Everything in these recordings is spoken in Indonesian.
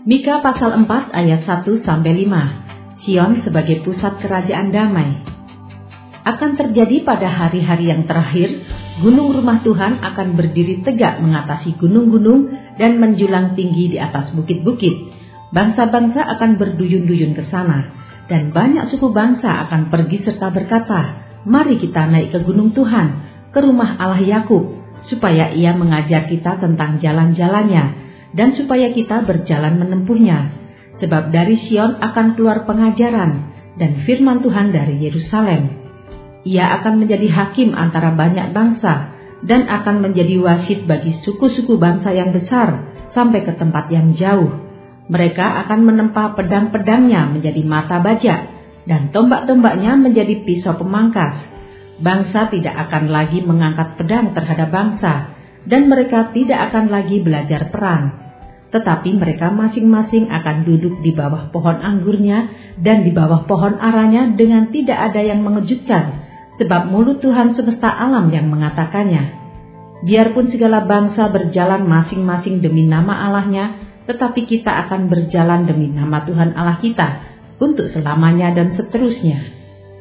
Mika pasal 4 ayat 1-5. Sion sebagai pusat kerajaan damai. Akan terjadi pada hari-hari yang terakhir, gunung rumah Tuhan akan berdiri tegak mengatasi gunung-gunung dan menjulang tinggi di atas bukit-bukit. Bangsa-bangsa akan berduyun-duyun ke sana, dan banyak suku bangsa akan pergi serta berkata, "Mari kita naik ke gunung Tuhan, ke rumah Allah Yakub, supaya Ia mengajar kita tentang jalan-jalannya, dan supaya kita berjalan menempuhnya. Sebab dari Sion akan keluar pengajaran, dan firman Tuhan dari Yerusalem. Ia akan menjadi hakim antara banyak bangsa, dan akan menjadi wasit bagi suku-suku bangsa yang besar, sampai ke tempat yang jauh. Mereka akan menempa pedang-pedangnya menjadi mata bajak, dan tombak-tombaknya menjadi pisau pemangkas. Bangsa tidak akan lagi mengangkat pedang terhadap bangsa, dan mereka tidak akan lagi belajar perang. Tetapi mereka masing-masing akan duduk di bawah pohon anggurnya dan di bawah pohon aranya dengan tidak ada yang mengejutkan, sebab mulut Tuhan semesta alam yang mengatakannya. Biarpun segala bangsa berjalan masing-masing demi nama Allahnya, tetapi kita akan berjalan demi nama Tuhan Allah kita untuk selamanya dan seterusnya."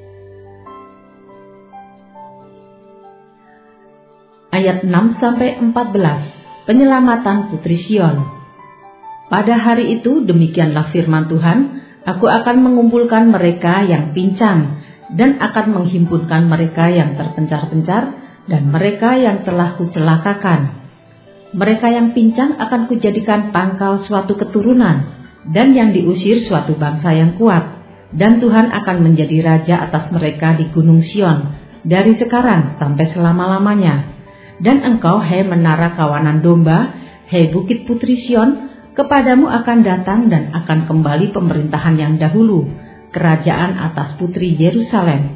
Ayat 6-14. Penyelamatan Putri Sion. Pada hari itu demikianlah firman Tuhan, aku akan mengumpulkan mereka yang pincang, dan akan menghimpunkan mereka yang terpencar-pencar, dan mereka yang telah kucelakakan. Mereka yang pincang akan kujadikan pangkal suatu keturunan, dan yang diusir suatu bangsa yang kuat. Dan Tuhan akan menjadi raja atas mereka di gunung Sion, dari sekarang sampai selama-lamanya. Dan engkau, hai menara kawanan domba, hai bukit Putri Sion, kepadamu akan datang dan akan kembali pemerintahan yang dahulu, kerajaan atas Putri Yerusalem.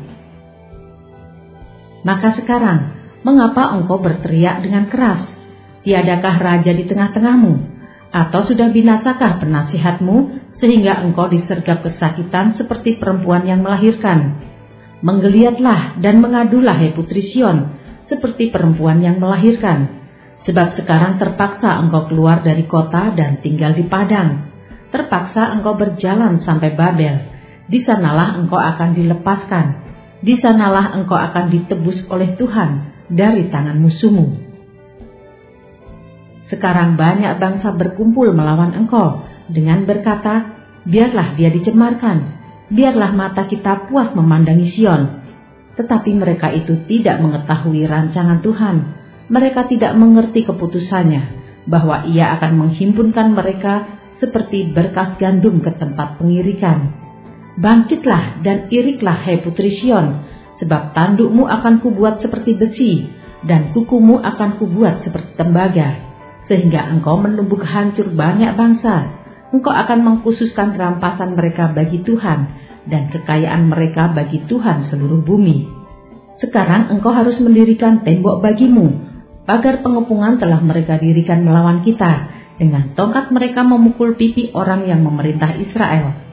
Maka sekarang, mengapa engkau berteriak dengan keras? Tiadakah raja di tengah-tengahmu? Atau sudah binasakah penasihatmu, sehingga engkau disergap kesakitan seperti perempuan yang melahirkan? Menggeliatlah dan mengadulah, hai Putri Sion, seperti perempuan yang melahirkan. Sebab sekarang terpaksa engkau keluar dari kota dan tinggal di padang. Terpaksa engkau berjalan sampai Babel. Di sanalah engkau akan dilepaskan. Di sanalah engkau akan ditebus oleh Tuhan dari tangan musuhmu. Sekarang banyak bangsa berkumpul melawan engkau dengan berkata, "Biarlah dia dicemarkan. Biarlah mata kita puas memandangi Sion." Tetapi mereka itu tidak mengetahui rancangan Tuhan. Mereka tidak mengerti keputusannya, bahwa Ia akan menghimpunkan mereka seperti berkas gandum ke tempat pengirikan. Bangkitlah dan iriklah, hai Putri Sion, sebab tandukmu akan kubuat seperti besi, dan kukumu akan kubuat seperti tembaga, sehingga engkau menumbuk hancur banyak bangsa. Engkau akan mengkhususkan rampasan mereka bagi Tuhan, dan kekayaan mereka bagi Tuhan seluruh bumi. Sekarang engkau harus mendirikan tembok bagimu. Pagar pengepungan telah mereka dirikan melawan kita. Dengan tongkat mereka memukul pipi orang yang memerintah Israel.